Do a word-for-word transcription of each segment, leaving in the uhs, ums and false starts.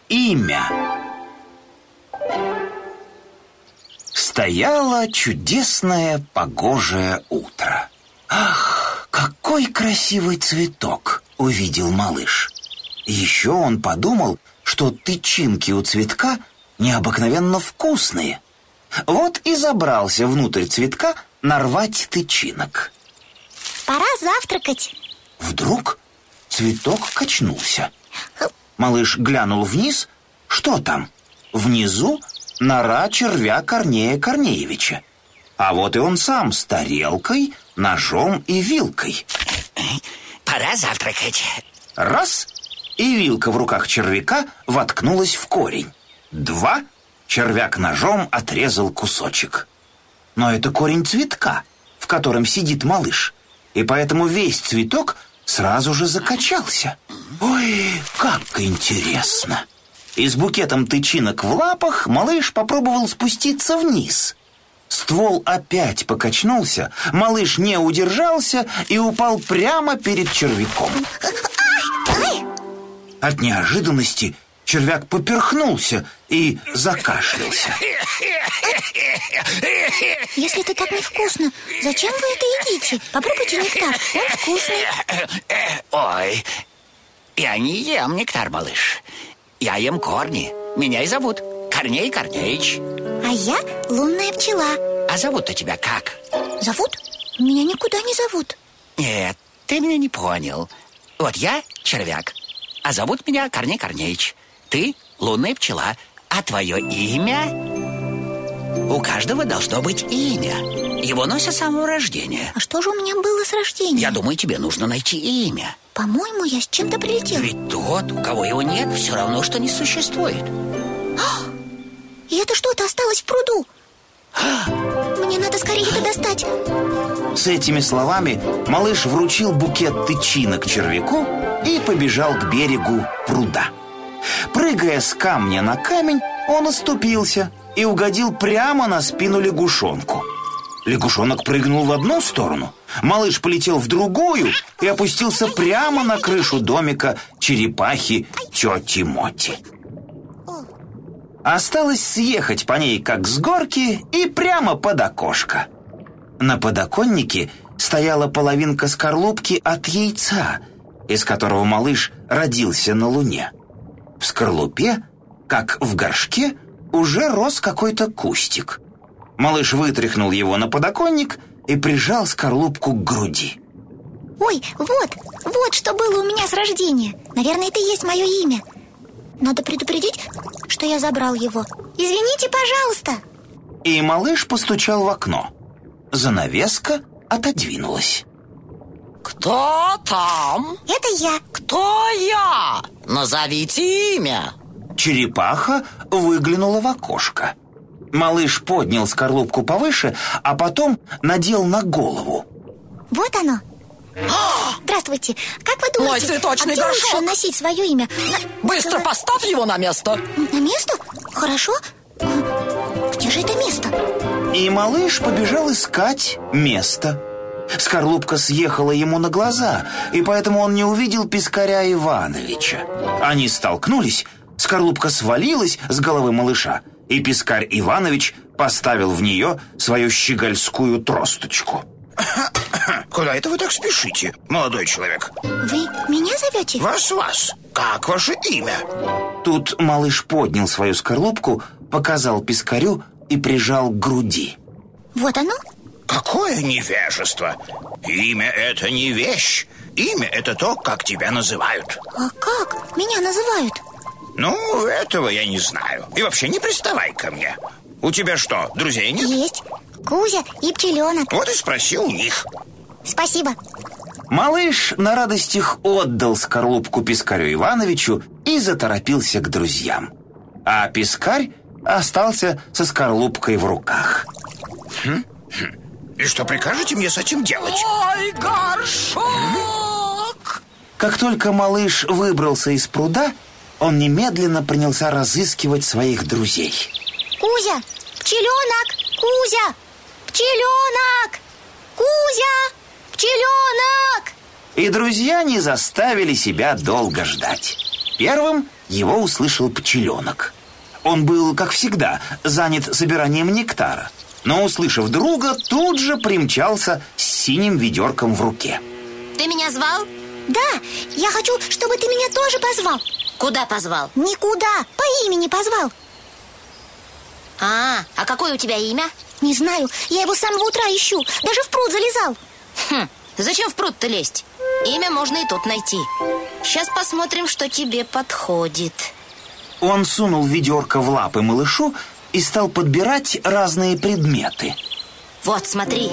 Имя. Стояло чудесное погожее утро. Ах, какой красивый цветок увидел малыш. Еще он подумал, что тычинки у цветка необыкновенно вкусные. Вот и забрался внутрь цветка нарвать тычинок. Пора завтракать. Вдруг цветок качнулся. Малыш глянул вниз. Что там? Внизу нора червя Корнея Корнеевича. А вот и он сам с тарелкой, ножом и вилкой. Пора завтракать. Раз, и вилка в руках червяка воткнулась в корень. Два, червяк ножом отрезал кусочек. Но это корень цветка, в котором сидит малыш, и поэтому весь цветок сразу же закачался. Ой, как интересно! И с букетом тычинок в лапах малыш попробовал спуститься вниз. Ствол опять покачнулся, малыш не удержался и упал прямо перед червяком. От неожиданности червяк поперхнулся и закашлялся. Если это так невкусно, зачем вы это едите? Попробуйте нектар, он вкусный. Ой, я не ем нектар, малыш. Я ем корни. Меня и зовут Корней Корнеич. А я лунная пчела. А зовут-то тебя как? Зовут? Меня никуда не зовут. Нет, ты меня не понял. Вот я червяк, а зовут меня Корней Корнеич. Ты лунная пчела, а твое имя? У каждого должно быть имя. Его носят с самого рождения. А что же у меня было с рождения? Я думаю, тебе нужно найти имя. По-моему, я с чем-то прилетела. Ведь тот, у кого его нет, все равно, что не существует. И это что-то осталось в пруду. Мне надо скорее это достать. С этими словами малыш вручил букет тычинок червяку и побежал к берегу пруда. Прыгая с камня на камень, он оступился и угодил прямо на спину лягушонку. Лягушонок прыгнул в одну сторону, малыш полетел в другую и опустился прямо на крышу домика черепахи тети Моти. Осталось съехать по ней, как с горки, и прямо под окошко. На подоконнике стояла половинка скорлупки от яйца, из которого малыш родился на Луне. В скорлупе, как в горшке, уже рос какой-то кустик. Малыш вытряхнул его на подоконник и прижал скорлупку к груди. Ой, вот, вот что было у меня с рождения. Наверное, это и есть мое имя. Надо предупредить, что я забрал его. Извините, пожалуйста. И малыш постучал в окно. Занавеска отодвинулась. Кто там? Это я. Кто я? Назовите имя. Черепаха выглянула в окошко. Малыш поднял скорлупку повыше, а потом надел на голову. Вот оно. Здравствуйте. Как вы думаете, Мой цветочный а где горшок. лучше носить свое имя? На... Быстро на... поставь его на место. На место? Хорошо. Где же это место? И малыш побежал искать место. Скорлупка съехала ему на глаза, и поэтому он не увидел Пискаря Ивановича. Они столкнулись, скорлупка свалилась с головы малыша, и Пискарь Иванович поставил в нее свою щегольскую тросточку. Куда это вы так спешите, молодой человек? Вы меня зовете? Вас, вас. Как ваше имя? Тут малыш поднял свою скорлупку, показал Пискарю и прижал к груди. Вот оно. Какое невежество! Имя — это не вещь. Имя — это то, как тебя называют. А как меня называют? Ну, этого я не знаю. И вообще не приставай ко мне. У тебя что, друзей нет? Есть. Кузя и пчеленок. Вот и спроси у них. Спасибо. Малыш на радостях отдал скорлупку Пискарю Ивановичу и заторопился к друзьям. А Пискарь остался со скорлупкой в руках. Хм? Хм. И что прикажете мне с этим делать? Ой, горшок! Как только малыш выбрался из пруда, он немедленно принялся разыскивать своих друзей. Кузя! Пчеленок! Кузя! Пчеленок! Кузя! Пчеленок! И друзья не заставили себя долго ждать. Первым его услышал пчеленок. Он был, как всегда, занят собиранием нектара, но, услышав друга, тут же примчался с синим ведерком в руке. Ты меня звал? Да, я хочу, чтобы ты меня тоже позвал. Куда позвал? Никуда, по имени позвал. А, а какое у тебя имя? Не знаю, я его с самого утра ищу, даже в пруд залезал. Хм, зачем в пруд-то лезть? Имя можно и тут найти. Сейчас посмотрим, что тебе подходит. Он сунул ведерко в лапы малышу и стал подбирать разные предметы. Вот, смотри.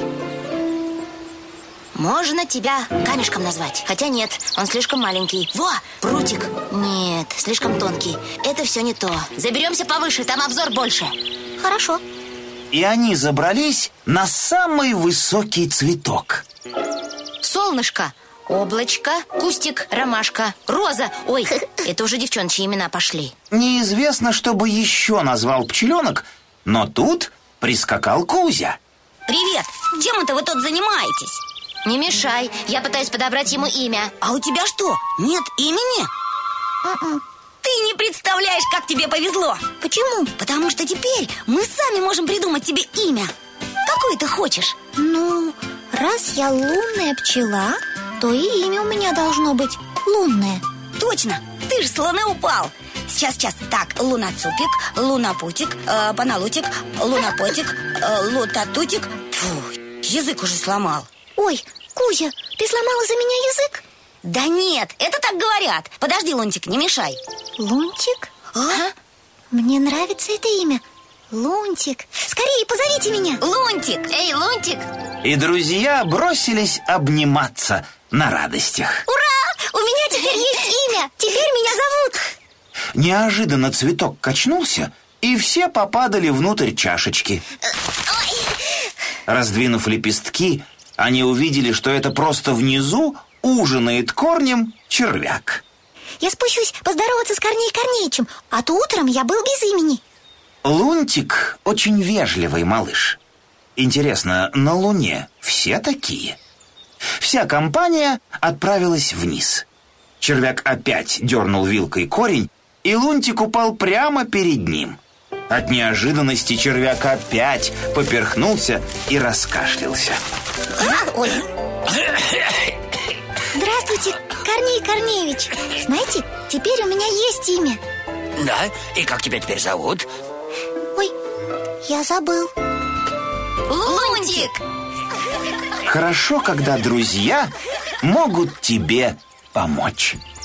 Можно тебя камешком назвать. Хотя нет, он слишком маленький. Во, прутик. Нет, слишком тонкий. Это все не то. Заберемся повыше, там обзор больше. Хорошо. И они забрались на самый высокий цветок. Солнышко, облачко, кустик, ромашка, роза. Ой, это уже девчончьи имена пошли. Неизвестно, что бы еще назвал пчеленок, но тут прискакал Кузя. Привет, чем это вы тут занимаетесь? Не мешай, я пытаюсь подобрать ему имя. А у тебя что, нет имени? М-м. Ты не представляешь, как тебе повезло. Почему? Потому что теперь мы сами можем придумать тебе имя. Какое ты хочешь? Ну, раз я лунная пчела, то и имя у меня должно быть лунное. Точно, ты же с луны упал. Сейчас, сейчас, так, луноцупик, лунопутик, э, паналутик, лунопотик, э, лутатутик. Фу, язык уже сломал. Ой, Кузя, ты сломала за меня язык? Да нет, это так говорят. Подожди, Лунтик, не мешай. Лунтик? А? Мне нравится это имя. Лунтик. Скорее, позовите меня. Лунтик. Эй, Лунтик. И друзья бросились обниматься на радостях. Ура! У меня теперь есть имя. Теперь меня зовут. Неожиданно цветок качнулся, и все попадали внутрь чашечки. Раздвинув лепестки, они увидели, что это просто внизу ужинает корнем червяк. Я спущусь поздороваться с Корней Корнеичем, а то утром я был без имени. Лунтик очень вежливый малыш. Интересно, на Луне все такие? Вся компания отправилась вниз. Червяк опять дернул вилкой корень, и Лунтик упал прямо перед ним. От неожиданности червяк опять поперхнулся и раскашлялся. Ой. Здравствуйте, Корней Корнеевич. Знаете, теперь у меня есть имя. Да? И как тебя теперь зовут? Ой, я забыл. Лунтик. Хорошо, когда друзья могут тебе помочь.